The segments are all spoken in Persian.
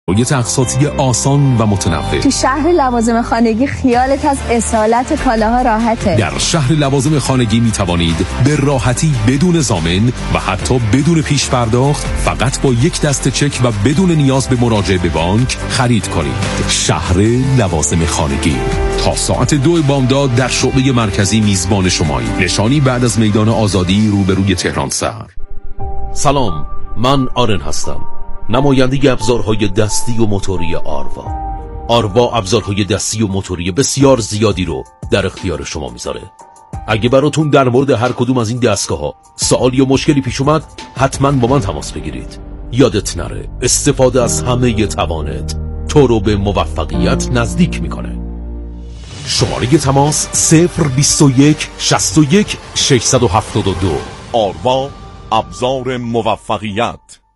شرایط اقساطی آسان و متنوع. تو شهر لوازم خانگی خیالت از اصالت کالاها راحته. در شهر لوازم خانگی می توانید به راحتی بدون ضامن و حتی بدون پیش پرداخت فقط با یک دسته چک و بدون نیاز به مراجعه به بانک خرید کنید. شهر لوازم خانگی تا ساعت 2 بامداد در شعبه مرکزی میزبان شماییم. نشانی بعد از میدان آزادی روبروی تهران سر. سلام، من آرن هستم، نماینده ابزارهای دستی و موتوری آروا ابزارهای دستی و موتوری بسیار زیادی رو در اختیار شما میذاره. اگه براتون در مورد هر کدوم از این دستگاه‌ها سوالی یا مشکلی پیش اومد، حتما با من تماس بگیرید. یادت نره استفاده از همه توانت تو رو به موفقیت نزدیک میکنه. شماره تماس 021 61 672. آروا ابزار موفقیت.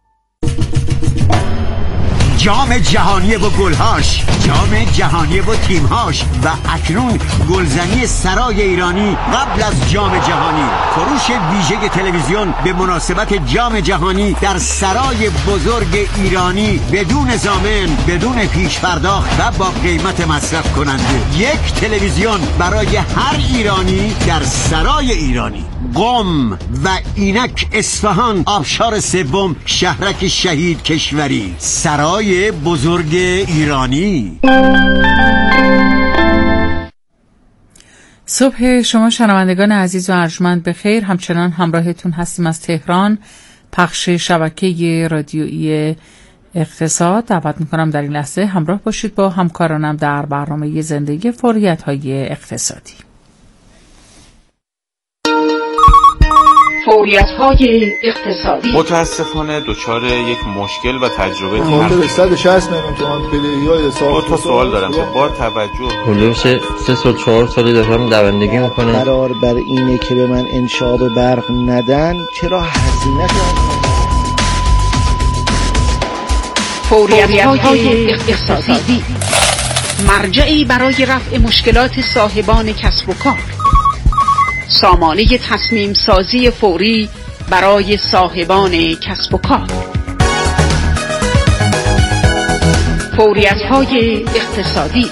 جام جهانی و گلهاش، جام جهانی و تیمهاش و اکنون گلزنی سرای ایرانی قبل از جام جهانی. فروش ویژه تلویزیون به مناسبت جام جهانی در سرای بزرگ ایرانی بدون ضامن، بدون پیش پرداخت و با قیمت مصرف کننده. یک تلویزیون برای هر ایرانی در سرای ایرانی. قم و اینک اصفهان، آبشار سوم، شهرک شهید کشوری، سرای بزرگ ایرانی. صبح شما شنوندگان عزیز و ارجمند بخیر. همچنان همراهتون هستیم از تهران، پخش شبکه رادیویی اقتصاد. دعوت میکنم در این لحظه همراه باشید با همکارانم در برنامه زندگی فوریت‌های اقتصادی. فوریت‌های اقتصادی. متاسفانه دچار یک مشکل و تجربه مورد 160 میلیون تومان بدهی‌های حساب. دو تا سوال دارم که با توجه حدود 3 سال 4 سالی دارم دوندگی میکنه. قرار بر اینه که به من انشاب برق ندن، چرا هزینه کنم؟ فوریت‌های اقتصادی، مرجعی برای رفع مشکلات صاحبان کسب و کار. سامانه تصمیم سازی فوری برای صاحبان کسب و کار. فوریت‌های اقتصادی.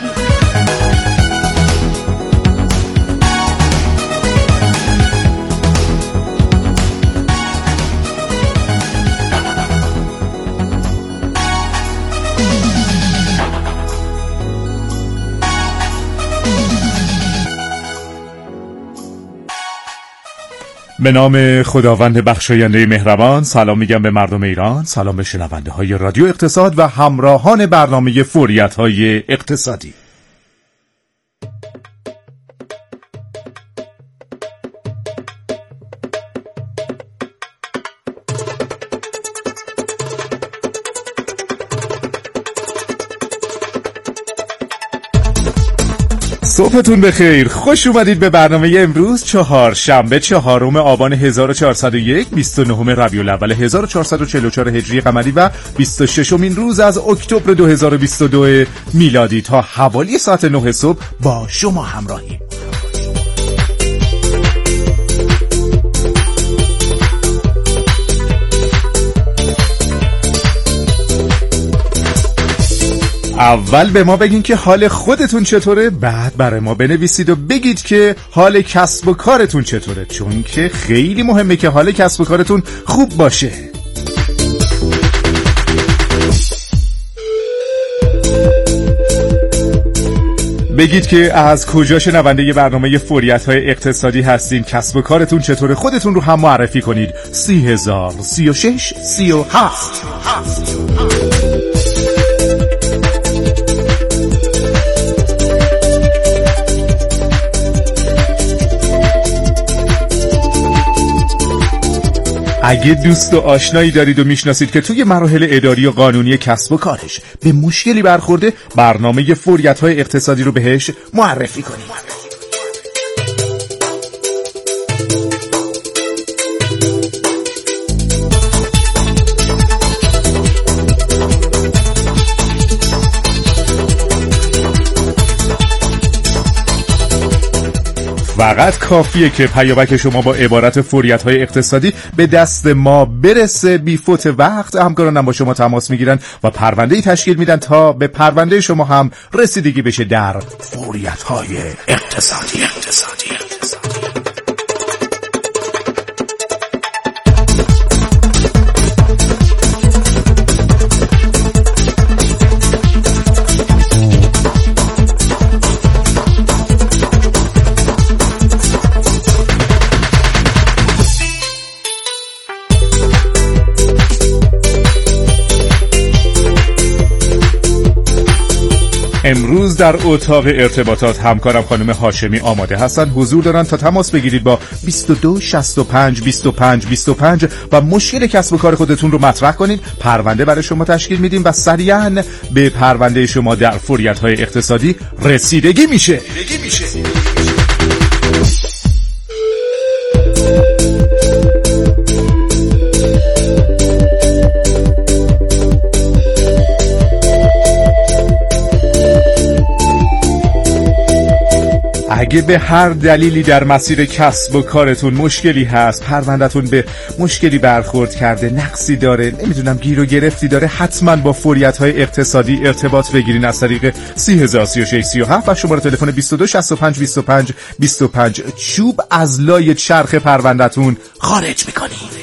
به نام خداوند بخشاینده مهربان. سلام میگم به مردم ایران، سلام به شنونده های رادیو اقتصاد و همراهان برنامه فوریت های اقتصادی. صبحتون بخیر، خوش اومدید به برنامه امروز چهارشنبه 4 آبان 1401 29 ربیع الاول 1444 هجری قمری و 26مین روز از اکتبر 2022 میلادی. تا حوالی ساعت 9 صبح با شما همراهیم. اول به ما بگین که حال خودتون چطوره، بعد برای ما بنویسید و بگید که حال کسب و کارتون چطوره، چون که خیلی مهمه که حال کسب و کارتون خوب باشه. بگید که از کجا شنونده برنامه فوریت‌های اقتصادی هستین، کسب و کارتون چطوره، خودتون رو هم معرفی کنید. 30,000 36 37. اگه دوست و آشنایی دارید و میشناسید که توی مراحل اداری و قانونی کسب و کارش به مشکلی برخورده، برنامه فوریت‌های اقتصادی رو بهش معرفی کنید. و فقط کافیه که پیامک شما با عبارت فوریت‌های اقتصادی به دست ما برسه. بی فوت وقت همکارانم با شما تماس میگیرن و پرونده‌ای تشکیل میدن تا به پرونده شما هم رسیدگی بشه در فوریت‌های اقتصادی. امروز در اتاق ارتباطات همکارم خانم هاشمی آماده هستن، حضور دارن تا تماس بگیرید با 22 65 25 25 و مشکل کسب و کار خودتون رو مطرح کنید. پرونده برای شما تشکیل میدیم و سریعا به پرونده شما در فوریت‌های اقتصادی رسیدگی میشه. اگه به هر دلیلی در مسیر کسب و کارتون مشکلی هست، پرونده‌تون به مشکلی برخورد کرده، نقصی داره، نمیدونم گیر و گرفتی داره، حتما با فوریت‌های اقتصادی ارتباط بگیرین از طریق 3003637 و شماره تلفن 22 65 25 25. چوب از لای چرخ پرونده‌تون خارج می‌کنین.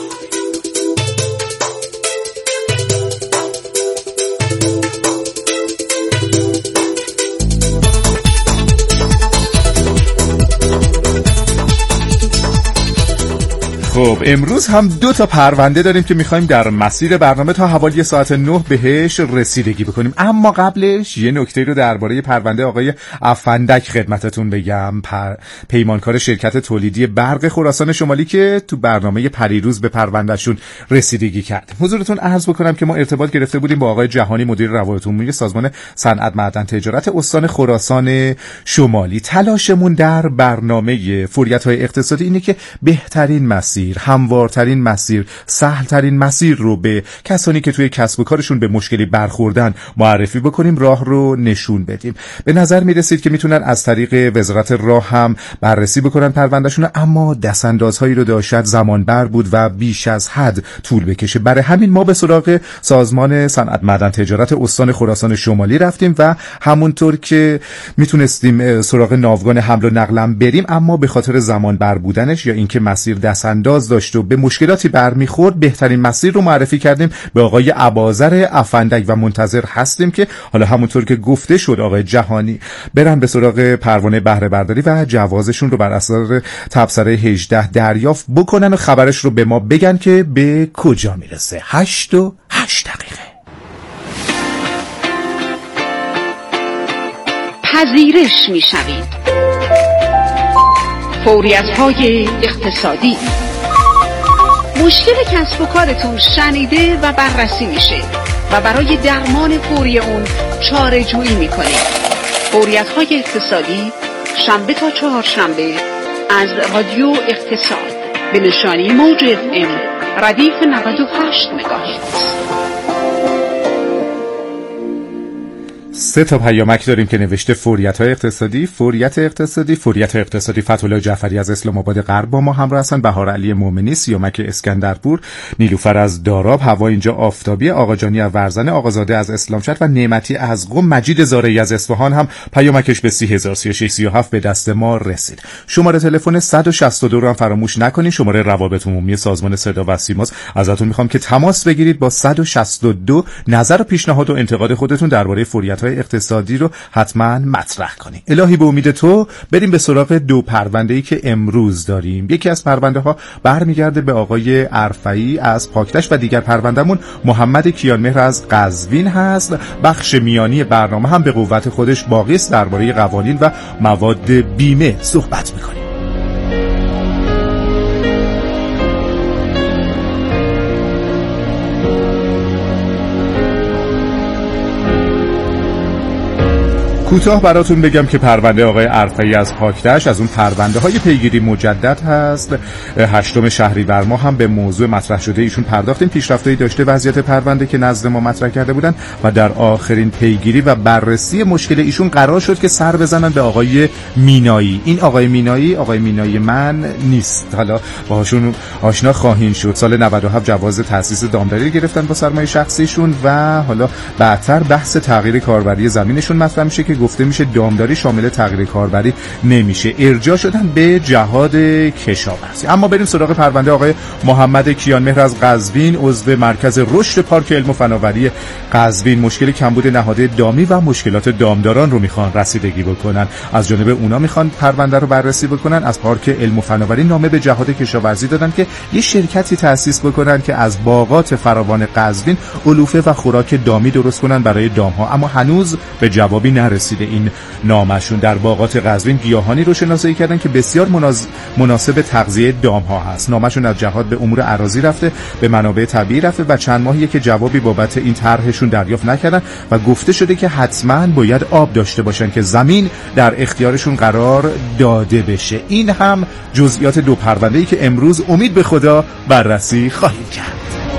خب امروز هم 2 تا پرونده داریم که میخوایم در مسیر برنامه تا حوالی ساعت 9 بهش رسیدگی بکنیم. اما قبلش یه نکته رو درباره پرونده آقای افندک خدمتتون بگم. پیمانکار شرکت تولیدی برق خراسان شمالی که تو برنامه پریروز به پروندهشون رسیدگی کرد. حضورتون عرض بکنم که ما ارتباط گرفته بودیم با آقای جهانی، مدیر روابط عمومی سازمان صنعت معدن تجارت استان خراسان شمالی. تلاشمون در برنامه فوریت‌های اقتصادی اینه که بهترین مسیر، هموارترین مسیر، سهلترین مسیر رو به کسانی که توی کسب و کارشون به مشکلی برخوردن معرفی بکنیم، راه رو نشون بدیم. به نظر میرسید که میتونن از طریق وزارت راه هم بررسی بکنن پروندهشون، اما دستاندازهایی رو داشت، زمانبر بود و بیش از حد طول بکشه. برای همین ما به سراغ سازمان صنعت معدن تجارت استان خراسان شمالی رفتیم و همونطور که میتونستیم سراغ ناوگان حمل و نقلم بریم، اما به خاطر زمانبر بودنش یا اینکه مسیر دستانداز داشت و به مشکلاتی برمیخورد، بهترین مسیر رو معرفی کردیم به آقای اباظر افندک و منتظر هستیم که حالا همونطور که گفته شد آقای جهانی برن به سراغ پروانه بهره برداری و جوازشون رو بر اساس تبصره 18 دریافت بکنن و خبرش رو به ما بگن که به کجا میرسه. 8 دقیقه. پذیرش میشوید. فوریت‌های اقتصادی. مشکل کسب و کارتون شنیده و بررسی میشه و برای درمان فوری اون چاره جویی میکنید. فوریت‌های اقتصادی شنبه تا چهارشنبه از رادیو اقتصاد به نشانی موج FM ردیف 98 مگاهرتز. 3 تا پیامک داریم که نوشته فوریت‌های اقتصادی. فوریت اقتصادی فتح‌الله جعفری از اسلام آباد غرب با ما همراه هستن، بهار علی مومنی، سیامک اسکندرپور، نیلوفر از داراب، هوا اینجا آفتابی، آقا جانی از ورزنه، آقازاده از اسلامشهر و نعمتی از قم. مجید زارعی از اصفهان هم پیامکش به 3003637 به دست ما رسید. شماره تلفن 162 رو هم فراموش نکنید، شماره روابط عمومی سازمان صدا و سیماست. ازتون میخوام که تماس بگیرید با 162 نظر و پیشنهاد و انتقاد خودتون درباره فوریت‌های اقتصادی رو حتما مطرح کنید. الهی به امید تو بریم به سراغ 2 پرونده‌ای که امروز داریم. یکی از پرونده‌ها برمیگرده به آقای عرفئی از پاکتش و دیگر پرونده‌مون محمد کیانمهر از قزوین هست. بخش میانی برنامه هم به قوت خودش باقی است، درباره قوانین و مواد بیمه صحبت می‌کنیم. کوتاه براتون بگم که پرونده آقای عرفی از پاکدشت از اون پرونده های پیگیری مجدد هست. 8 شهریور ماه هم به موضوع مطرح شده ایشون پرداختیم، پیشرفتایی داشته وضعیت پرونده که نزد ما مطرح کرده بودن و در آخرین پیگیری و بررسی مشکل ایشون قرار شد که سر بزنن به آقای مینایی. این آقای مینایی من نیست، حالا باهاشون آشنا خواهین شد. سال 97 جواز تأسیس دامداری گرفتن با سرمایه شخصیشون و حالا بعدتر بحث تغییر کاربری زمینشون مطرح میشه که گفته میشه دامداری شامل تغییر کاربری نمیشه، ارجاع شدن به جهاد کشاورزی. اما بریم سراغ پرونده آقای محمد کیانمهر از قزوین، عضو مرکز رشد پارک علم و فناوری قزوین. مشکل کمبود نهاد دامی و مشکلات دامداران رو میخوان رسیدگی بکنن. از جانب اونا میخوان پرونده رو بررسی بکنن. از پارک علم و فناوری نامه به جهاد کشاورزی دادن که یه شرکتی تأسیس بکنن که از باغات فراوان قزوین علوفه و خوراک دامی درست کنن برای دامها، اما هنوز به جوابی نرسیده این نامشون. در باغات قزوین گیاهانی رو شناسایی کردن که بسیار مناسب تغذیه دامها هست. نامشون از جهاد به امور اراضی رفته، به منابع طبیعی رفته و چند ماهیه که جوابی بابت این طرحشون دریافت نکردن و گفته شده که حتما باید آب داشته باشن که زمین در اختیارشون قرار داده بشه. این هم جزئیات دو پرونده‌ای که امروز امید به خدا بررسی خواهیم کرد.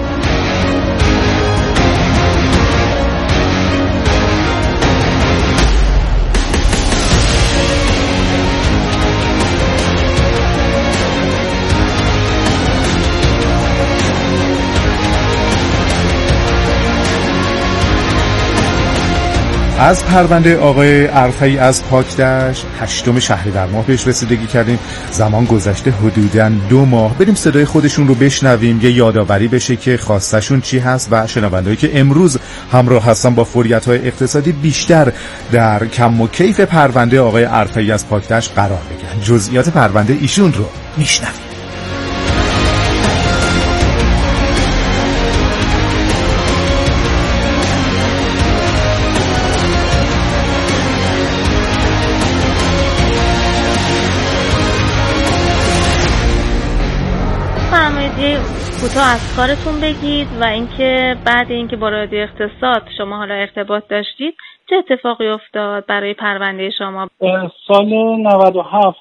از پرونده آقای عرفی از پاکدشت 8 شهریور ماه بهش رسیدگی کردیم. زمان گذشته حدوداً 2 ماه. بریم صدای خودشون رو بشنویم، یه یادآوری بشه که خواستشون چی هست و شنوندهایی که امروز همراه هستن با فوریت‌های اقتصادی بیشتر در کم و کیف پرونده آقای عرفی از پاکدشت قرار بگیرن. جزئیات پرونده ایشون رو میشنویم. کوتاه از کارتون بگید و اینکه بعد اینکه با رادیو اقتصاد شما حالا ارتباط داشتید چه اتفاقی افتاد برای پرونده شما؟ سال 97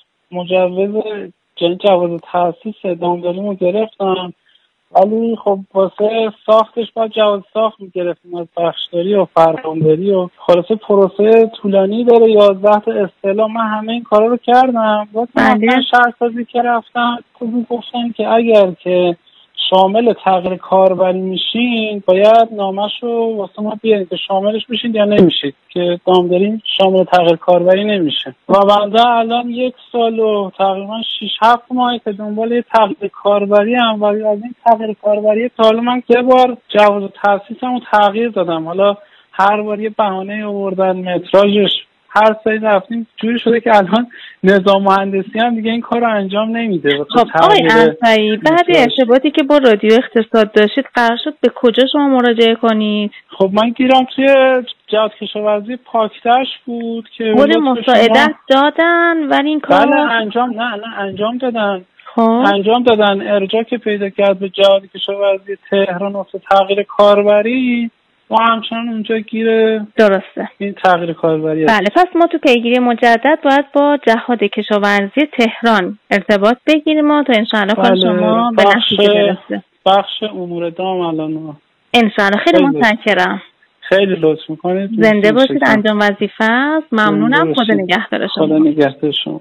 جواز تأسیس دامداریمو گرفتم، ولی خب واسه ساختش باید جواز ساخت میگرفتیم از بخشداری و فرمانداری و خلاصه پروسه طولانی داره. 11 تا اصطلاح من همه این کارا رو کردم. واسه شهرسازی که رفتم گفتن که اگر که شامل تغییر کاربری میشین باید نامشو واسه ما بیارید که شاملش میشین یا نمیشید، که دامداری شامل تغییر کاربری نمیشه. و بنده الان 1 سال و تقریبا 6-7 ماه که دنبال تغییر کاربری هم، ولی از این تغییر کاربری تا حالا من 3 بار جواز تأسیسمو تغییر دادم. حالا هر بار یه بهانه آوردن، متراژش هر سری رفتیم جوری شده که الان نظام مهندسی هم دیگه این کار رو انجام نمیده. خب آقای عرفی، بعد ارتباطی که با رادیو اقتصاد داشتید قرار شد به کجا شما مراجعه کنید؟ خب من گیرم توی جهاد کشاورزی پاکدشت بود که گل مساعدت دادن، ولی این کار انجام دادن. انجام دادن. ارجاع که پیدا کرد به جهاد کشاورزی تهران واسه تغییر کاربری، ما همچنان اونجا گیره درسته این تغییر کاربری. بله، پس ما تو پیگیری مجدد باید با جهاد کشاورزی تهران ارتباط بگیریم ما تا انشاءالله کار شما به نتیجه برسه. بخش امور دام الان انشاءالله. خیلی متشکرم، خیلی لطف میکنید. زنده باشید. انجام وظیفه است. ممنونم. خدا نگهدار شما. خدا نگهدار شما.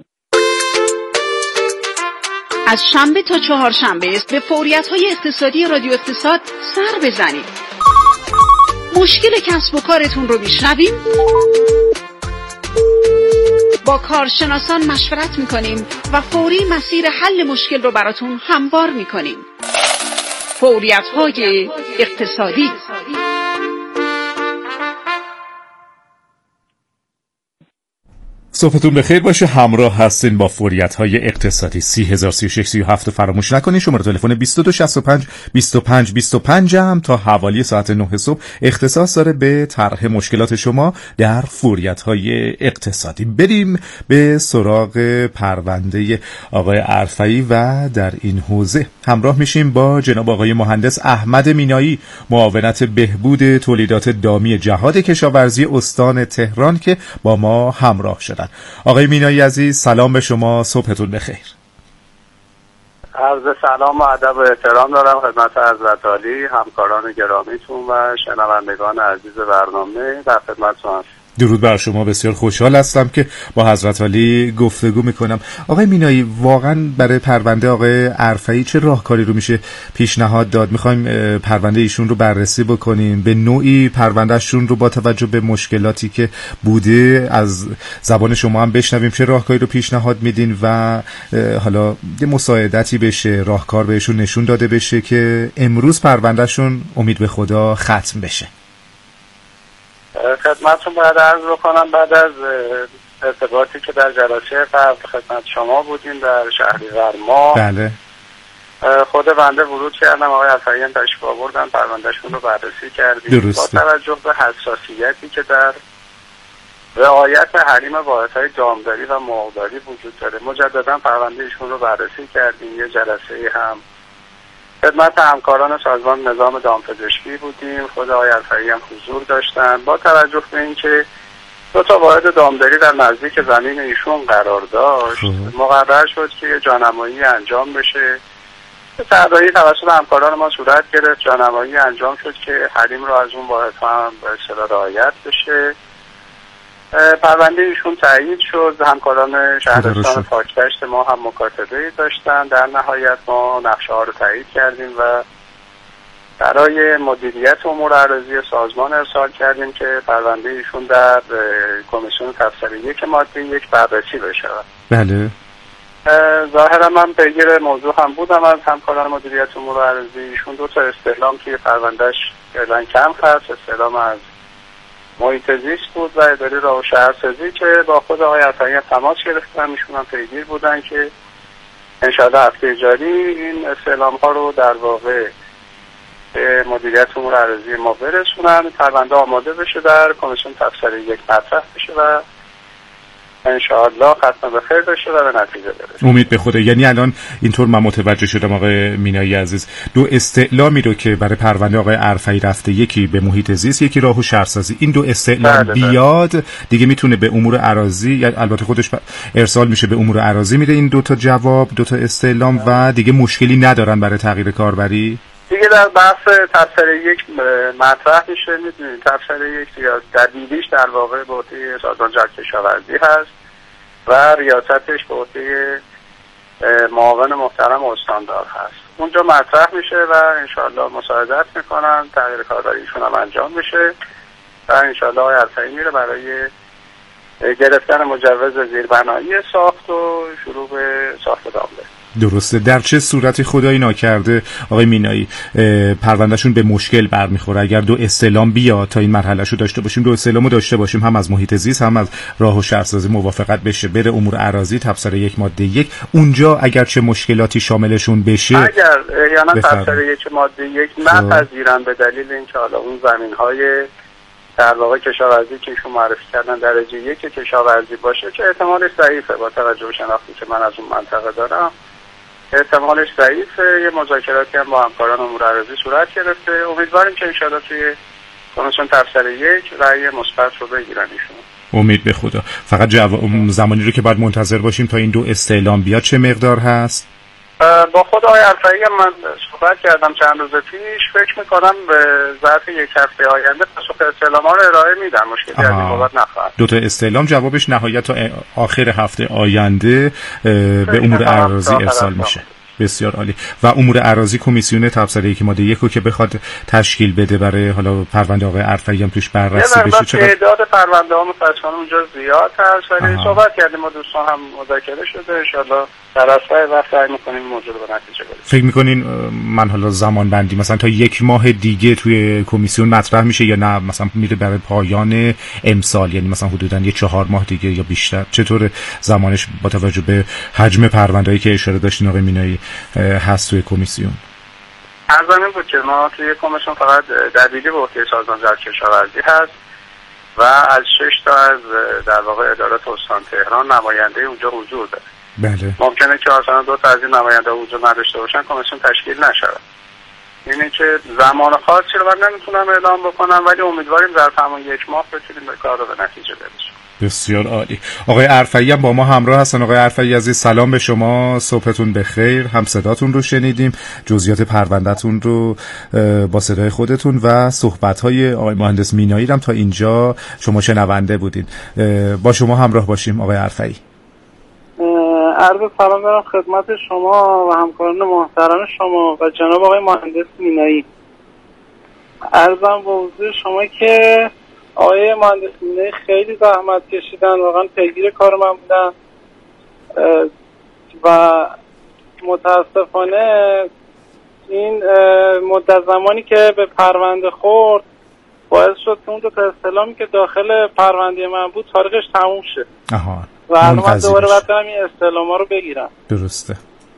از شنبه تا چهارشنبه به فوریت‌های اقتصادی رادیو اقتصاد سر بزنید. مشکل کسب و کارتون رو میشنویم، با کارشناسان مشورت میکنیم و فوری مسیر حل مشکل رو براتون هموار میکنیم. فوریت‌های اقتصادی. صبحتون بخیر باشه. همراه هستین با فوریت‌های اقتصادی. 30,036 فراموش نکنین. شماره تلفن 2265 25 25 هم تا حوالی ساعت 9 صبح اختصاص داره به طرح مشکلات شما در فوریت‌های اقتصادی. بریم به سراغ پرونده آقای عرفئی و در این حوزه همراه میشیم با جناب آقای مهندس احمد مینایی، معاونت بهبود تولیدات دامی جهاد کشاورزی استان تهران که با ما همراه شدن. آقای مینایی عزیز، سلام به شما، صبحتون بخیر. عرض سلام و ادب و احترام دارم خدمت حضرت عالی، همکاران گرامیتون و شنوندگان عزیز برنامه. در خدمتتون هستم. درود بر شما. بسیار خوشحال هستم که با حضرت عالی گفتگو میکنم. آقای مینایی، واقعا برای پرونده آقای عرفئی چه راهکاری رو میشه پیشنهاد داد؟ میخوایم پرونده ایشون رو بررسی بکنیم، به نوعی پروندهشون رو با توجه به مشکلاتی که بوده از زبان شما هم بشنویم. چه راهکاری رو پیشنهاد میدین و حالا یه مساعدتی بشه، راهکار بهشون نشون داده بشه که امروز پروندهشون امید به خدا ختم بشه. خدمتتون باید عرض بکنم بعد از ارتباطی که در جلسه قبل خدمت شما بودیم در شهریور ماه، بله، خود بنده ورود کردم، آقای عرفئی هم تشریف آوردن، پروندهشون رو بررسی کردیم. درسته. با توجه به حساسیتی که در رعایت حریم واحدهای دامداری و مرغداری وجود داره، مجددا پرونده ایشون رو بررسی کردیم. یه جلسه هم خدمت همکاران سازمان نظام دامپزشکی بودیم، خود آقای عرفئی هم حضور داشتن. با توجه به اینکه 2 واحد دامداری در نزدیک زمین ایشون قرار داشت، مقرر شد که جانمایی انجام بشه. طراحی توسط همکاران ما صورت گرفت، جانمایی انجام شد که حریم رو از اون واحد هم به اصطلاح رعایت بشه. پرونده ایشون تایید شد، همکاران شهرستان پاکدشت ما هم مکاتبه‌ای داشتن. در نهایت ما نقشه ها رو تایید کردیم و برای مدیریت امور اراضی سازمان ارسال کردیم که پرونده ایشون در کمیسیون تفسیر 1 ماده 1 بررسی بشه. بله. ظاهرا من پیگیر موضوع هم بودم از همکاران مدیریت امور اراضی. ایشون 2 استعلام که پروندهش فعلا کم هست، استعلام از محیط زیست بود و اداره راه و شهرسازی که با خود آقای عرفئی تماس گرفتن، ایشون هم پیگیر بودن که انشاءالله هفته جاری این استعلام ها رو در واقع به مدیریت امور اراضی ما برسونن، پرونده آماده بشه، در کمیسیون تفسیر 1 مطرح بشه و انشاءالله ختم به خیر بشه و به نتیجه برسه. امید به خدا. یعنی الان اینطور من متوجه شدم آقای مینایی عزیز، 2 استعلامی رو که برای پرونده آقای عرفئی رفته، یکی به محیط زیست، یکی راه و شهرسازی، این 2 استعلام بیاد دیگه میتونه به امور اراضی، یعنی البته خودش ارسال میشه به امور اراضی، میره این 2 جواب، 2 استعلام و دیگه مشکلی ندارن برای تغییر کاربری دیگه. در بحث تفسیر 1 مطرح میشه. میدونید تفسیر 1 یا دلیلیش در واقع به عهده سازمان جهاد کشاورزی هست و ریاستش به عهده معاون محترم استاندار هست. اونجا مطرح میشه و انشاءالله مساعدت میکنن، تغییر کاربریشون هم انجام میشه و انشاءالله آقای عرفئی میره برای گرفتن مجوز زیربنایی ساخت و شروع به ساخت دامداری. درسته. در چه صورتی خدایی ناکرده آقای مینایی پروندهشون به مشکل برمیخوره اگر 2 استعلام بیاد تا این مرحلهشو داشته باشیم، 2 استعلامو داشته باشیم، هم از محیط زیست هم از راه و شهرسازی موافقت بشه، بره امور اراضی تفسیر 1 ماده 1، اونجا اگر چه مشکلاتی شاملشون بشه، اگر یعنی تفسیر 1 ماده 1 نپذیرن به دلیل اینکه حالا اون زمین‌های در واقع کشاورزی که ایشون معرفی کردن درجه 1 کشاورزی باشه که احتمالش ضعیفه، با توجه به شناختی که من از اون منطقه دارم احتمالش ضعیفه. یه مذاکراتی هم با همکاران امور اراضی صورت گرفته. امیدواریم که انشاءالله توی کمیسیون تفسیر 1 رأی مثبت رو بگیرن ایشون. امید به خدا. فقط زمانی رو که باید منتظر باشیم تا این 2 استعلام بیاد چه مقدار هست؟ با خود آقای عرفئی من صحبت کردم چند روز پیش، فکر میکنم به ظرف 1 هفته آینده پاسخ استعلام‌ها رو ارائه میدن، مشکلی از این بابت نخواهد. 2 استعلام جوابش نهایت تا آخر هفته آینده به امور اراضی ارسال میشه. بسیار عالی. و امور اراضی کمیسیون تفسیر 1 ماده 1 رو که بخواد تشکیل بده برای حالا پرونده آقای عرفئی هم توش بررسی بشه، چقدر تعداد پرونده ها متأسفانه اونجا زیاد هست، ولی صحبت کردیم با دوستان هم مذاکره شده، ان شاءالله در اسرع وقت سعی میکنیم موضوع رو به نتیجه برسونیم. فکر میکنین من حالا زمان بندی مثلا تا 1 ماه دیگه توی کمیسیون مطرح میشه یا نه مثلا میره برای پایان امسال، یعنی مثلا حدوداً 4 ماه دیگه یا بیشتر؟ چطور زمانش با توجه به حجم پرونده‌ای که اشاره داشتین آقای مینایی هست توی کمیسیون؟ ارزم بود که ما توی کمیسیون فقط دبیری به عهده سازمان جهت کشاورزی هست و از 6 تا از در واقع ادارات استان تهران نماینده اونجا حضور داره. بله. ممکنه که اصلا 2 تا از این نماینده حضور نداشته باشن کمیسیون تشکیل نشود. اینه که زمان خاصی رو من نمیتونم اعلام بکنم، ولی امیدواریم در تمام 1 ماه بتونیم کار رو به نتیجه برسونیم. بسیار عالی. آقای عرفئی هم با ما همراه هستن. آقای عرفئی عزیز سلام به شما، صبحتون بخیر. هم صداتون رو شنیدیم، جزئیات پروندهتون رو با صدای خودتون و صحبت‌های آقای مهندس مینایی هم تا اینجا شما شنونده بودین. با شما همراه باشیم آقای عرفئی. عرض سلام دارم خدمت شما و همکاران محترم شما و جناب آقای مهندس مینایی. عرضم به حضور شما که آقای مهندس مینایی خیلی زحمت کشیدن، واقعا پیگیر کار من بودن و متاسفانه این مدت زمانی که به پرونده خورد باعث شد که اون دو تا استعلامی که داخل پرونده من بود تاریخش تموم شه و الان من دوباره باید برم این استعلاما رو بگیرم. درسته.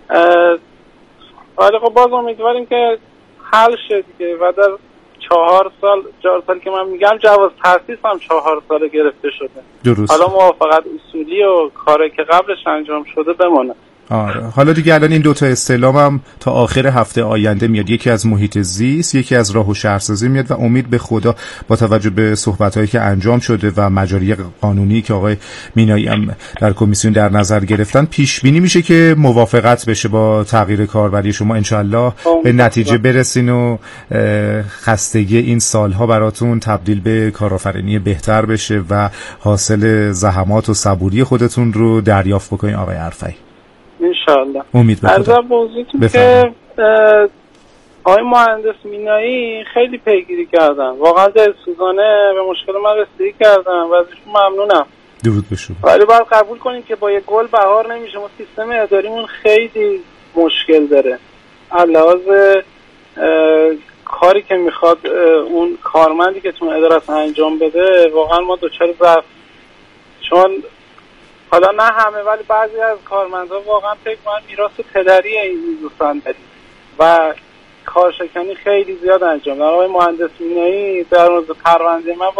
ولی خب باز امیدواریم که حل شه دیگه و در 4 سال که من میگم جواز تاسیس هم 4 سال گرفته شده. درست. حالا موافقت اصولی و کاری که قبلش انجام شده بمونه. آره. حالا دیگه الان این 2 تا استعلام هم تا آخر هفته آینده میاد، یکی از محیط زیست، یکی از راه و شهرسازی میاد و امید به خدا با توجه به صحبت‌هایی که انجام شده و مجاری قانونی که آقای مینایی هم در کمیسیون در نظر گرفتن پیش بینی میشه که موافقت بشه با تغییر کاربری شما. انشالله به نتیجه برسین و خستگی این سالها براتون تبدیل به کارآفرینی بهتر بشه و حاصل زحمات و صبوری خودتون رو دریافت بکنین آقای عرفئی. انشالله. امید به خدا. از موضوعی که آقای مهندس مینایی خیلی پیگیری کردن، واقعا دلسوزانه به مشکل من رسیدگی کردن و ازشون ممنونم. درود به شما. ولی باید قبول کنیم که با یک گل بهار نمیشه. ما سیستم اداریمون خیلی مشکل داره. علاوه کاری که میخواد اون کارمندی که تو اداره انجام بده واقعا ما دوچار ضعف، چون حالا نه همه ولی بعضی از کارمندها واقعا فکر کنن میراث پدری این دوستان داریم و کارشکنی خیلی زیاد انجام دادن. آقای مهندس مینایی در مورد پرونده من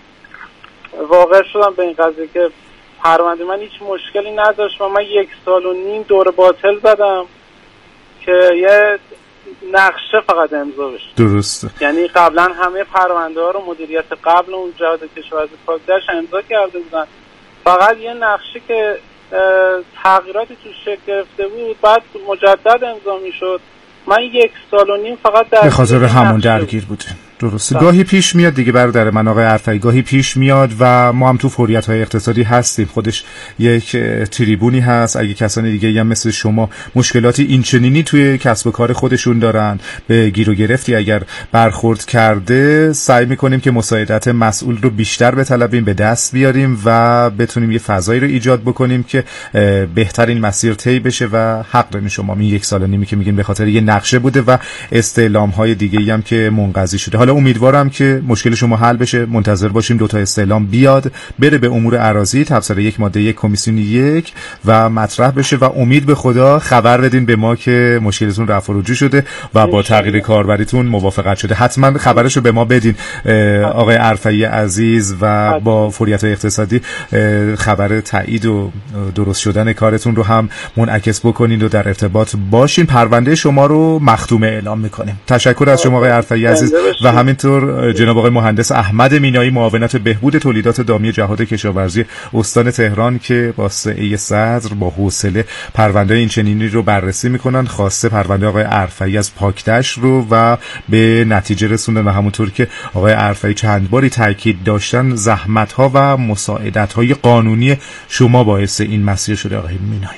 واقع شدم به این قضیه که پرونده من هیچ مشکلی نداشت و من 1.5 سال دور باطل زدم که یه نقشه فقط امضا بشه. درسته. یعنی قبلا همه پرونده ها رو مدیریت قبل اون جهاد کشاورزی پاکدشت امضا کرده بودن، فقط یه نقشه که تغییراتی توش شکل گرفته بود بعد مجدد امضا میشد. من 1.5 سال فقط به خاطر همون درگیر بوده. درسته. گاهی پیش میاد دیگه برادر من آقای عرفئی، گاهی پیش میاد و ما هم تو فوریت‌های اقتصادی هستیم، خودش یک تریبونی هست. اگه کسانی دیگه هم مثل شما مشکلاتی این چنینی توی کسب و کار خودشون دارن، به گیر و گرفتی اگر برخورد کرده، سعی میکنیم که مساعدت مسئول رو بیشتر بطلبیم، به دست بیاریم و بتونیم یه فضایی رو ایجاد بکنیم که بهترین مسیر طی بشه و حق دارین شما. این 1.5 سال که میگین به خاطر یه نقشه بوده و استعلام‌های دیگه‌ای هم که منقضی شده. حالا امیدوارم که مشکل شما حل بشه. منتظر باشیم 2 تا استعلام بیاد، بره به امور اراضی تبصره 1 ماده 1 کمیسیون 1 و مطرح بشه و امید به خدا خبر بدین به ما که مشکلتون رفع و رجوع شده و با تغییر کاربریتون موافقت شده. حتما خبرشو به ما بدین آقای عرفئی عزیز و با فوریت اقتصادی خبر تایید و درست شدن کارتون رو هم منعکس بکنین و در ارتباط باشین. پرونده شما رو مختومه اعلام میکنیم. تشکر از شما آقای عرفئی عزیز و همینطور جناب آقای مهندس احمد مینایی، معاونت بهبود تولیدات دامی جهاد کشاورزی استان تهران که با سعی صدر با حوصله پرونده این چنینی رو بررسی میکنن. خواسته پرونده آقای عرفئی از پاکدشت رو و به نتیجه رسوندن و همونطور که آقای عرفئی چند باری تاکید داشتن زحمت‌ها و مساعدت‌های قانونی شما باعث این مسیر شده. آقای مینایی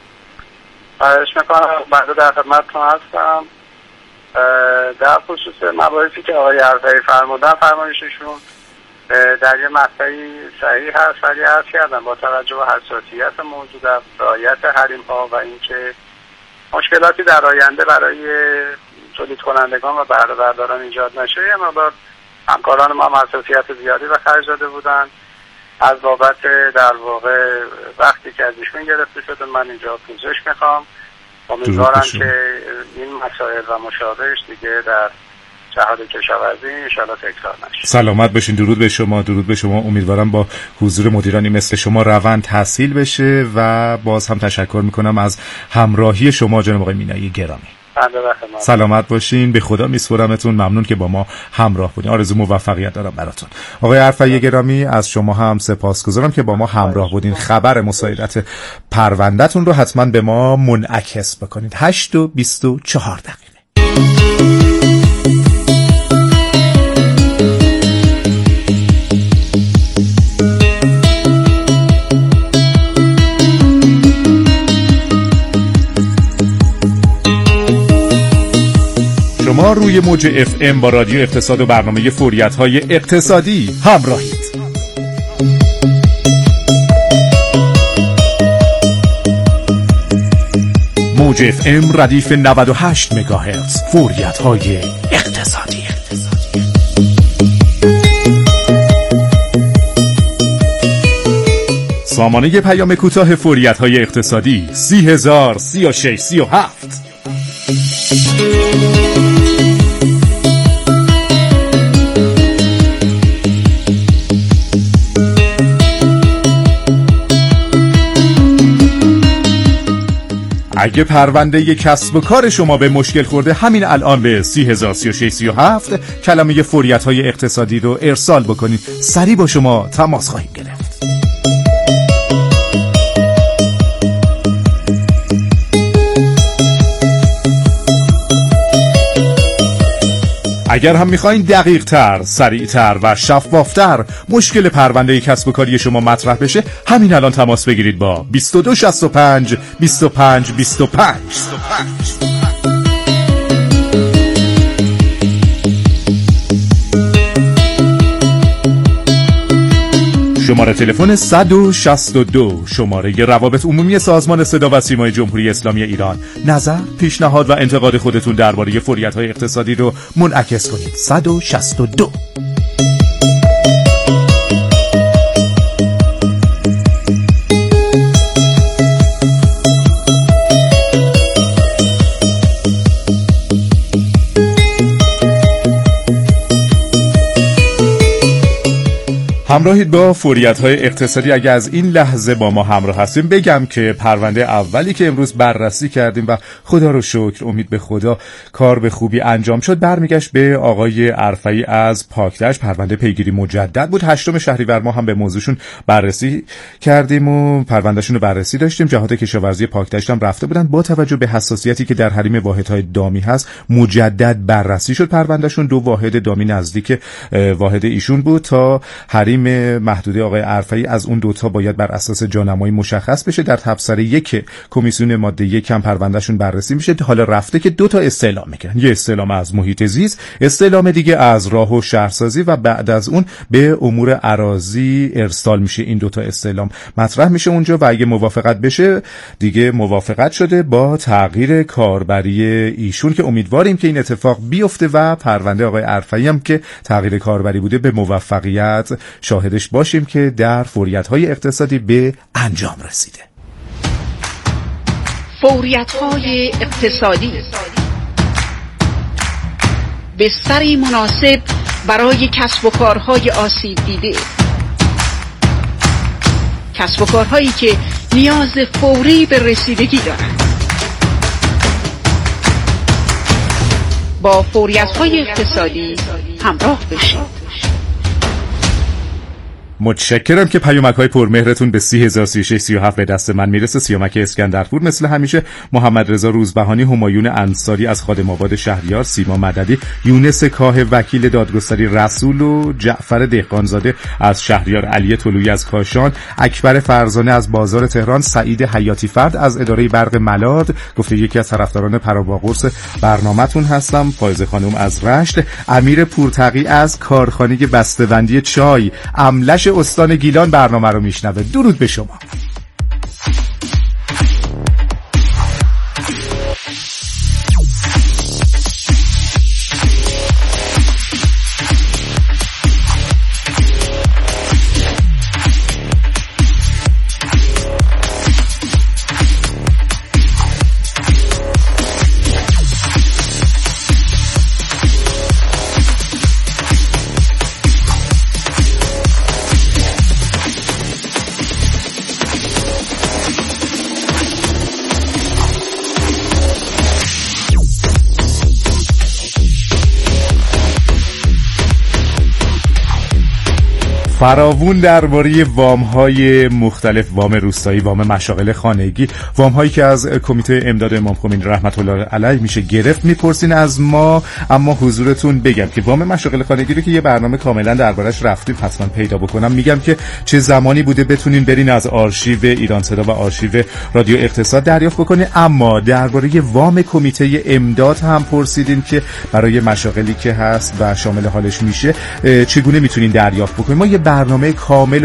خواهش میکنم، بعد در خدمتتون هستم. در خصوص مباحثی که آقای عرفئی فرمودن، فرمایششون در یه مقطعی صحیح هست، ولی عرض کردم با توجه به حساسیت موجود در رعایت حریم‌ها و اینکه مشکلاتی در آینده برای تولید کنندگان و بهره برداران ایجاد نشه، یه مقدار همکاران ما حساسیت زیادی به خرج داده بودن از بابت در واقع وقتی که از ایشون گرفته شده. من اینجا پوزش میخوام، امیدوارم که این مسائل و مشابهش دیگه در جهاد کشاورزی انشاءالله تکرار نشه. سلامت باشین. درود به شما. درود به شما. امیدوارم با حضور مدیرانی مثل شما روند تحصیل بشه و باز هم تشکر میکنم از همراهی شما جناب آقای مینایی گرامی. سلامت باشین. به خدا میسپرمتون. ممنون که با ما همراه بودین. آرزو موفقیت دارم براتون. آقای عرفایی گرامی از شما هم سپاسگزارم که با ما همراه بودین. خبر مساعدت پروندهتون رو حتما به ما منعکس بکنید. 8:24 شما روی موج FM با رادیو اقتصاد و برنامه فوریت‌های اقتصادی همراهید. موج FM ردیف 98 مگاهرتز. فوریت‌های اقتصادی. سامانه پیام کوتاه فوریت‌های اقتصادی 3003637. اگه پرونده کسب و کار شما به مشکل خورده، همین الان به 3003637 کلمه فوریت‌های اقتصادی رو ارسال بکنید. سریع با شما تماس خواهیم گرفت. اگر هم میخواین دقیق تر، سریع تر و شفافتر مشکل پرونده کسب و کاری شما مطرح بشه، همین الان تماس بگیرید با 2265 25 25. شماره تلفن 162 شماره روابط عمومی سازمان صدا و سیمای جمهوری اسلامی ایران. نظر، پیشنهاد و انتقاد خودتون درباره فوریت‌های اقتصادی رو منعکس کنید. 162. همراهید با فوریت‌های اقتصادی. اگه از این لحظه با ما همراه هستیم، بگم که پرونده اولی که امروز بررسی کردیم و خدا رو شکر، امید به خدا، کار به خوبی انجام شد، برمیگشت به آقای عرفایی از پاکدشت. پرونده پیگیری مجدد بود. 8 شهریور ما هم به موضوعشون بررسی کردیم و پروندهشون رو بررسی داشتیم. جهاد کشاورزی پاکدشت هم رفته بودن. با توجه به حساسیتی که در حریم واحدهای دامی هست، مجدد بررسی شد پروندهشون. 2 واحد دامی نزدیک واحد ایشون بود. تا حریم محدوده آقای عرفایی از اون دوتا باید بر اساس جانمایی مشخص بشه. در تبصره 1 کمیسیون ماده 1 هم پروندهشون بررسی میشه. حالا رفته که 2 تا استعلام میکنن. یه استعلام از محیط زیست، استعلام دیگه از راه و شهرسازی و بعد از اون به امور اراضی ارسال میشه. این 2 تا استعلام مطرح میشه اونجا و اگه موافقت بشه دیگه موافقت شده با تغییر کاربری ایشون که امیدواریم که این اتفاق بیفته و پرونده آقای عرفایی هم که تغییر کاربری بوده به موفقیت شاهدش باشیم که در فوریت‌های اقتصادی به انجام رسیده. فوریت‌های اقتصادی، بستری مناسب برای کسب و کارهای آسیب دیده، کسب و کارهایی که نیاز فوری به رسیدگی دارند. با فوریت‌های اقتصادی همراه بشید. متشکرم که پیامک‌های پرمهرتون به 30,036 به دست من میرسه. سیامک اسکندرپور مثل همیشه، محمد رضا روزبهانی، همایون انصاری از خادم آباد شهریار، سیما مددی، یونس کاه وکیل دادگستری رسول و جعفر دهقانزاده از شهریار، علی طلویی از کاشان، اکبر فرزانه از بازار تهران، سعید حیاتی فرد از اداره برق ملارد گفته یکی از طرفداران پروباقرص برنامه‌تون هستم. فائزه خانم از رشت، امیر پورتقی از کارخانه بسته‌بندی چای، املش استان گیلان برنامه رو میشنوه. درود به شما. فراوون درباره وام‌های مختلف، وام روستایی، وام مشاغل خانگی، وام‌هایی که از کمیته امداد امام خمینی رحمت الله علیه میشه گرفت میپرسین از ما. اما حضورتون بگم که وام مشاغل خانگی رو که یه برنامه کاملا دربارش رفتیم، حتما پیدا بکنم میگم که چه زمانی بوده بتونین برین از آرشیو ایران صدا و آرشیو رادیو اقتصاد دریافت بکنین. اما درباره وام کمیته امداد هم پرسیدین که برای مشاغلی که هست و شامل حالش میشه چگونه میتونین دریافت بکنین. ما یه برنامه کامل